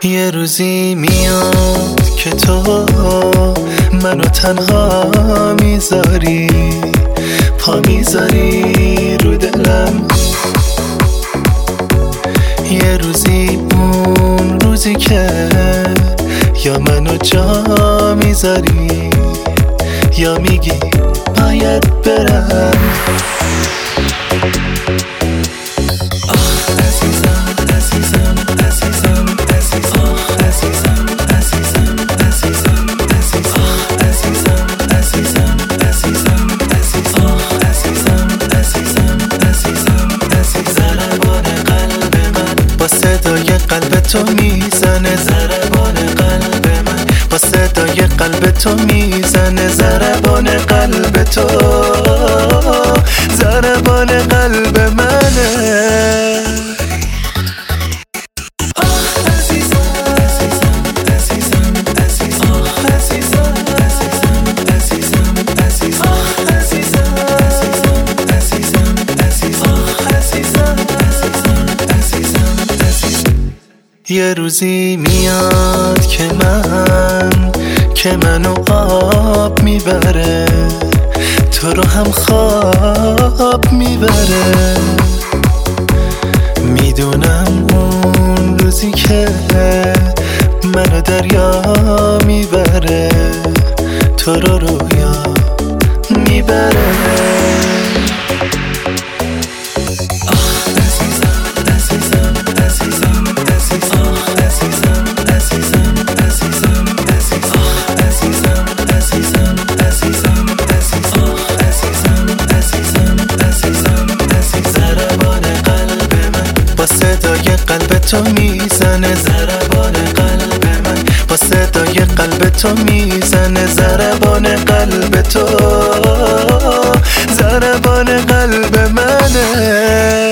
یه روزی میاد که تو منو تنها میذاری، پا میذاری رو دلم. یه روزی اون روزی که یا منو جا میذاری یا میگی باید برم. با صدای قلب تو میزنه ضربان قلب من، با صدای قلب تو میزنه ضربان قلب تو، ضربان قلب منه. یه روزی میاد که منو آب میبره، تو رو هم خواب میبره. میدونم اون روزی که منو دریا میبره، تو رو رویا میبره. با صدای قلب تو میزنه ضربان قلب من، با صدای قلب تو میزنه ضربان قلب تو، ضربان قلب منه.